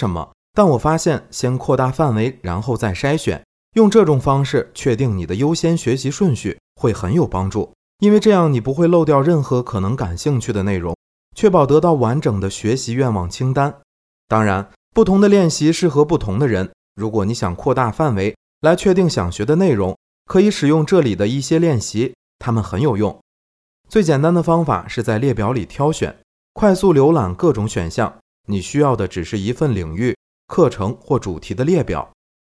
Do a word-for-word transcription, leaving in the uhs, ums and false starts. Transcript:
什么，但我发现先扩大范围，然后再筛选，用这种方式确定你的优先学习顺序会很有帮助，因为这样你不会漏掉任何可能感兴趣的内容，确保得到完整的学习愿望清单。当然，不同的练习适合不同的人，如果你想扩大范围来确定想学的内容，可以使用这里的一些练习，它们很有用。最简单的方法是在列表里挑选，快速浏览各种选项，你需要的只是一份领域、课程或主题的列表，